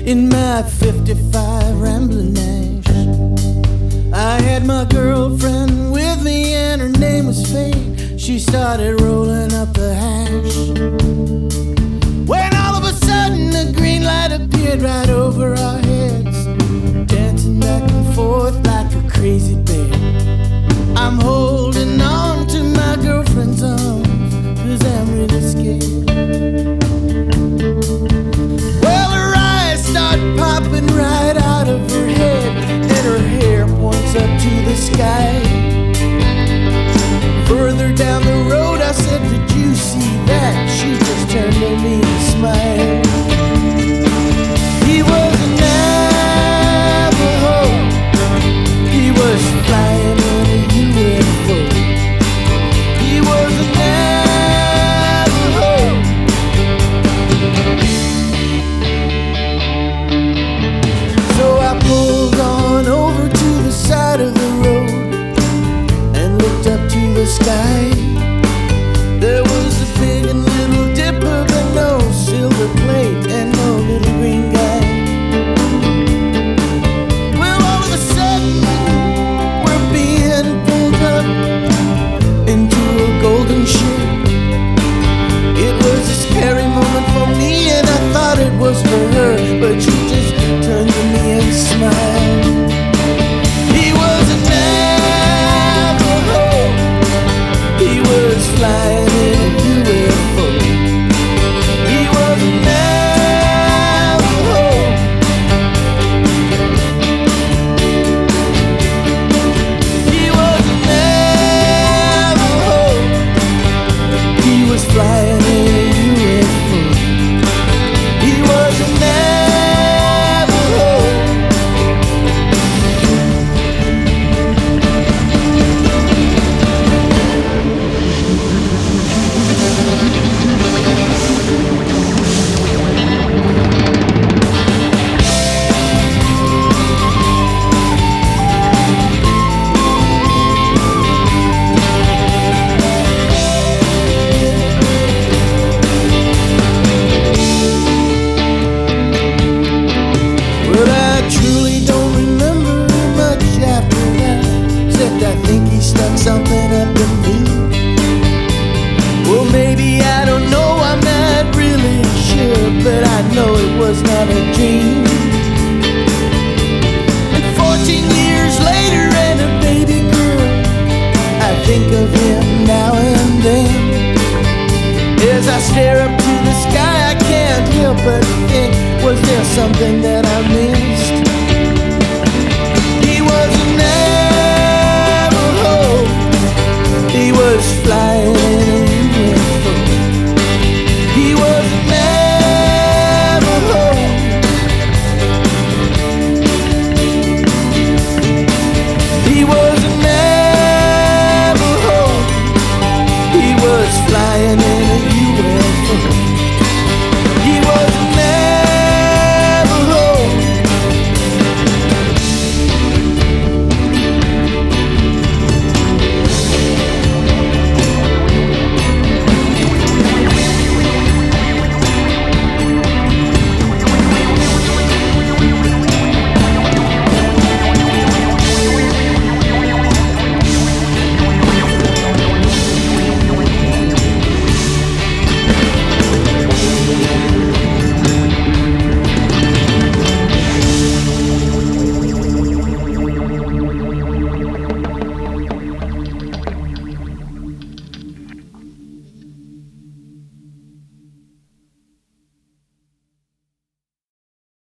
in my 55 Rambling Ash. I had my girlfriend with me and her name was Faye. She started rolling up the hash when all of a sudden a green light appeared right over our heads, dancing back and forth like a crazy bear. I'm holding on to my girlfriend's arms 'cause I'm really scared. Well, her eyes start popping right out of her head, and her hair points up to the sky. Further down the road I said, did you see that? She just turned to me and smiled. He was a Navajo. He was flying in a UFO. He was a Navajo. So I pulled on over to the side of the road and looked up to the sky. There was a big and little dipper, but no silver plate and no little green guy. Well, all of a sudden we're being pulled up into a golden ship. It was a scary moment for me, and I thought it was for her, but she just turned to me and smiled. He was a Navajo. He was flying in a UFO. He was a Navajo. He was a Navajo. He was flying in a UFO. He was a Navajo. Well, I truly don't remember much after that, except I think he stuck something up in me. Well, maybe, I don't know, I'm not really sure, but I know it was not a dream. And 14 years later and a baby girl, I think of him now and then. As I stare up to the sky, I can't help but think, was there something that I missed?